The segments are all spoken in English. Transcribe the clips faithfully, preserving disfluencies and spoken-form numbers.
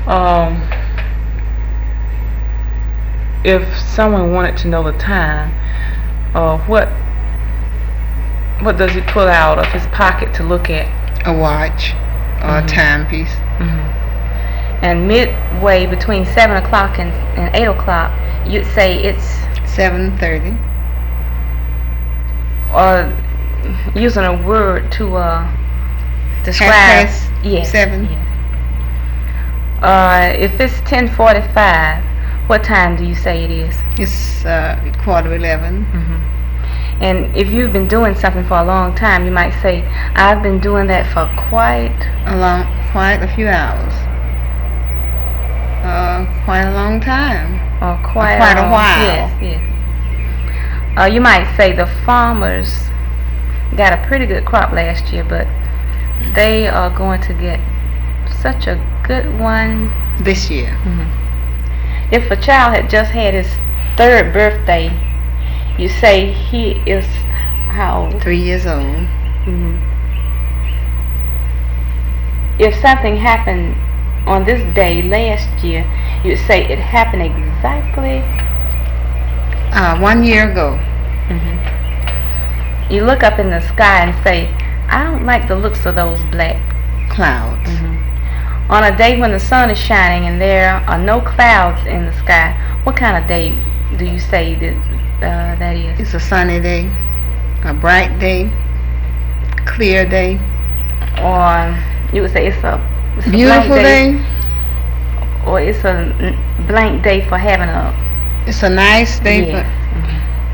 Um, if someone wanted to know the time, uh, what what does he pull out of his pocket to look at? A watch or Mhm. a timepiece. Mhm. And midway between seven o'clock and, and eight o'clock, you'd say it's Seven thirty. uh, using a word to uh, describe. Half past Yes. seven. Yes. Uh, if it's ten forty-five, what time do you say it is? It's uh, quarter eleven. Mhm. And if you've been doing something for a long time, you might say, I've been doing that for quite A long, quite a few hours. Uh, quite a long time. or quite, quite a long- while. Yes, yes. Uh, you might say the farmers got a pretty good crop last year, but they are going to get such a good one. This year. Mhm. If a child had just had his third birthday, you say he is how old? Three years old. Mhm. If something happened on this day last year, you'd say it happened exactly. Uh, one year ago. Mhm. You look up in the sky and say, I don't like the looks of those black. Clouds. Mhm. On a day when the sun is shining and there are no clouds in the sky, what kind of day do you say that uh, that is? It's a sunny day, a bright day, clear day, Or you would say it's a, it's a beautiful blank day, day. or it's a n- blank day for having a. It's a nice day. Yes. Mhm.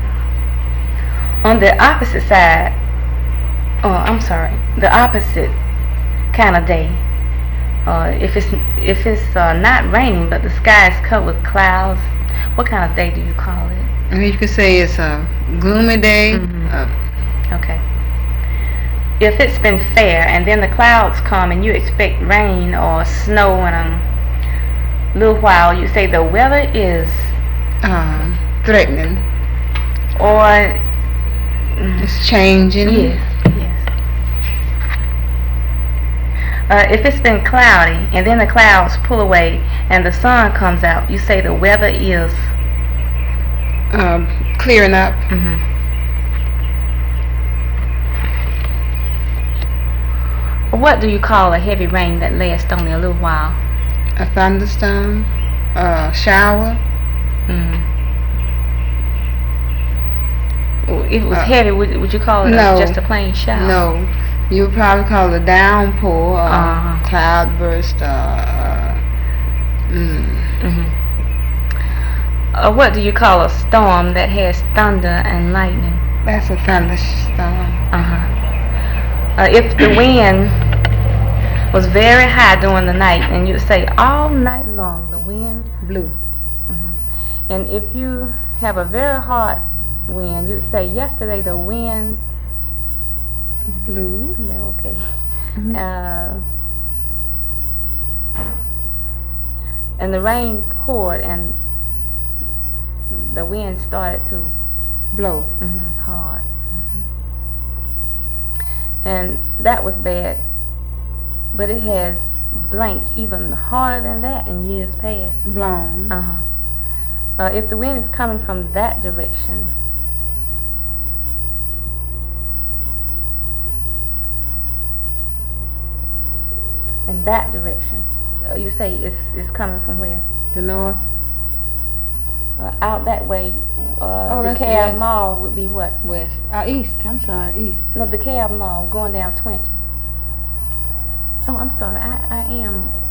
On the opposite side, oh, I'm sorry, the opposite kind of day. Uh, if it's if it's uh, not raining but the sky is covered with clouds, what kind of day do you call it? For, I mean, you could say it's a gloomy day. Mhm. Uh, Okay. If it's been fair and then the clouds come and you expect rain or snow in a little while, you say the weather is, uh, threatening. or mm, It's changing. yes, yes. Uh, if it's been cloudy and then the clouds pull away and the sun comes out, you say the weather is. Uh, clearing up. Mhm. What do you call a heavy rain that lasts only a little while? A thunderstorm. A shower. Mm. If it was Uh, heavy, would, would you call it a- no. just a plain shower? No. You would probably call it a downpour, or Uh-huh. cloudburst, uh, mm, Mhm. Uh, what do you call a storm that has thunder and lightning? that's a thunderstorm. Uh-huh. Uh, if the wind was very high during the night, and you'd say all night long the wind. Blue. Mhm. And if you have a very hard wind, you'd say yesterday the wind. Blue. No, okay. Mhm. Uh, and the rain poured and the wind started to Blow. mhm, hard. Mhm. And that was bad, but it has blank even harder than that in years past. Blown. Uh-huh. Uh, if the wind is coming from that direction, in that direction, uh, you say it's, it's coming from where? The north. Uh, out that way, uh, Oh, the that's Cab west. Mall would be what? West. Uh, east. I'm sorry. East. No, the Cab Mall going down twenty. Oh, I'm sorry. I, I am